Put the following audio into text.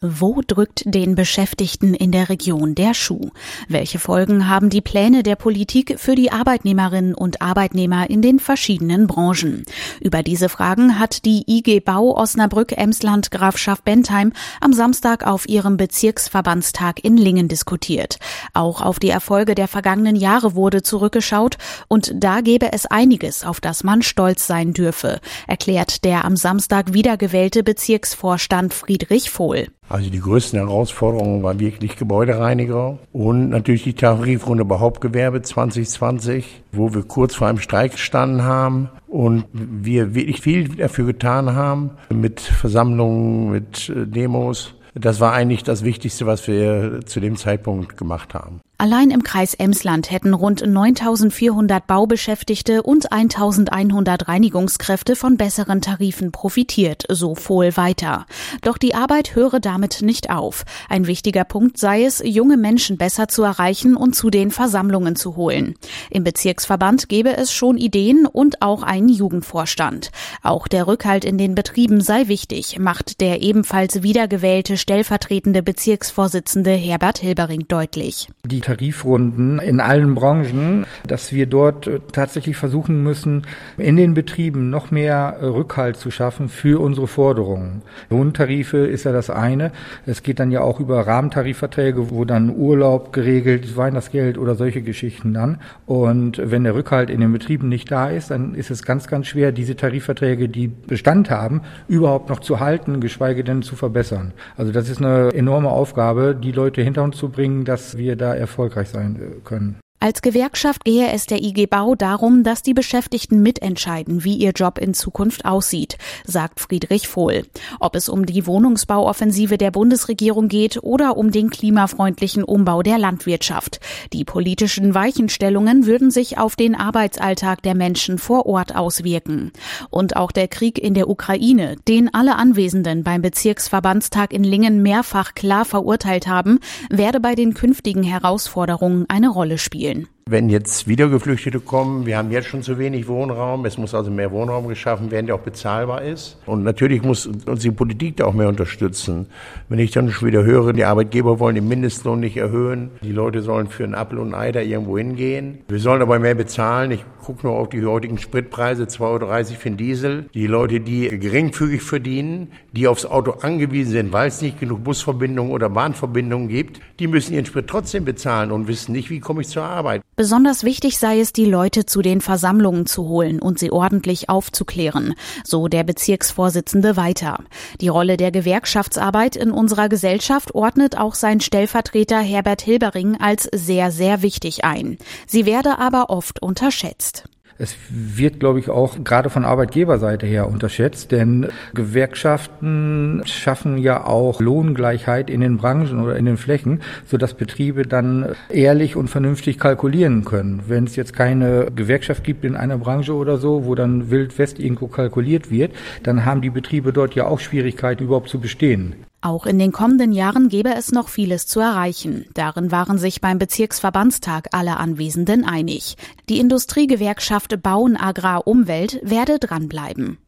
Wo drückt den Beschäftigten in der Region der Schuh? Welche Folgen haben die Pläne der Politik für die Arbeitnehmerinnen und Arbeitnehmer in den verschiedenen Branchen? Über diese Fragen hat die IG Bau Osnabrück-Emsland Grafschaft Bentheim am Samstag auf ihrem Bezirksverbandstag in Lingen diskutiert. Auch auf die Erfolge der vergangenen Jahre wurde zurückgeschaut und da gäbe es einiges, auf das man stolz sein dürfe, erklärt der am Samstag wiedergewählte Bezirksvorstand Friedrich Vohl. Also die größten Herausforderungen waren wirklich Gebäudereiniger und natürlich die Tarifrunde bei Hauptgewerbe 2020, wo wir kurz vor einem Streik gestanden haben und wir wirklich viel dafür getan haben mit Versammlungen, mit Demos. Das war eigentlich das Wichtigste, was wir zu dem Zeitpunkt gemacht haben. Allein im Kreis Emsland hätten rund 9.400 Baubeschäftigte und 1.100 Reinigungskräfte von besseren Tarifen profitiert, so Vohl weiter. Doch die Arbeit höre damit nicht auf. Ein wichtiger Punkt sei es, junge Menschen besser zu erreichen und zu den Versammlungen zu holen. Im Bezirksverband gebe es schon Ideen und auch einen Jugendvorstand. Auch der Rückhalt in den Betrieben sei wichtig, macht der ebenfalls wiedergewählte stellvertretende Bezirksvorsitzende Herbert Hilbering deutlich. Die Tarifrunden in allen Branchen, dass wir dort tatsächlich versuchen müssen, in den Betrieben noch mehr Rückhalt zu schaffen für unsere Forderungen. Lohntarife ist ja das eine. Es geht dann ja auch über Rahmentarifverträge, wo dann Urlaub geregelt, Weihnachtsgeld oder solche Geschichten dann. Und wenn der Rückhalt in den Betrieben nicht da ist, dann ist es ganz, ganz schwer, diese Tarifverträge, die Bestand haben, überhaupt noch zu halten, geschweige denn zu verbessern. Also das ist eine enorme Aufgabe, die Leute hinter uns zu bringen, dass wir da erfolgreich sein können. Als Gewerkschaft gehe es der IG Bau darum, dass die Beschäftigten mitentscheiden, wie ihr Job in Zukunft aussieht, sagt Friedrich Vohl. Ob es um die Wohnungsbauoffensive der Bundesregierung geht oder um den klimafreundlichen Umbau der Landwirtschaft. Die politischen Weichenstellungen würden sich auf den Arbeitsalltag der Menschen vor Ort auswirken. Und auch der Krieg in der Ukraine, den alle Anwesenden beim Bezirksverbandstag in Lingen mehrfach klar verurteilt haben, werde bei den künftigen Herausforderungen eine Rolle spielen. Wenn jetzt wieder Geflüchtete kommen, wir haben jetzt schon zu wenig Wohnraum, es muss also mehr Wohnraum geschaffen werden, der auch bezahlbar ist. Und natürlich muss uns die Politik da auch mehr unterstützen. Wenn ich dann schon wieder höre, die Arbeitgeber wollen den Mindestlohn nicht erhöhen, die Leute sollen für einen Apfel und ein Ei da irgendwo hingehen. Wir sollen aber mehr bezahlen. Ich gucke nur auf die heutigen Spritpreise, 2,30 € für den Diesel. Die Leute, die geringfügig verdienen, die aufs Auto angewiesen sind, weil es nicht genug Busverbindungen oder Bahnverbindungen gibt, die müssen ihren Sprit trotzdem bezahlen und wissen nicht, wie komme ich zur Arbeit. Besonders wichtig sei es, die Leute zu den Versammlungen zu holen und sie ordentlich aufzuklären, so der Bezirksvorsitzende weiter. Die Rolle der Gewerkschaftsarbeit in unserer Gesellschaft ordnet auch sein Stellvertreter Herbert Hilbering als sehr, sehr wichtig ein. Sie werde aber oft unterschätzt. Es wird, glaube ich, auch gerade von Arbeitgeberseite her unterschätzt, denn Gewerkschaften schaffen ja auch Lohngleichheit in den Branchen oder in den Flächen, sodass Betriebe dann ehrlich und vernünftig kalkulieren können. Wenn es jetzt keine Gewerkschaft gibt in einer Branche oder so, wo dann wild west irgendwo kalkuliert wird, dann haben die Betriebe dort ja auch Schwierigkeiten, überhaupt zu bestehen. Auch in den kommenden Jahren gäbe es noch vieles zu erreichen. Darin waren sich beim Bezirksverbandstag alle Anwesenden einig. Die Industriegewerkschaft Bauen Agrar Umwelt werde dranbleiben.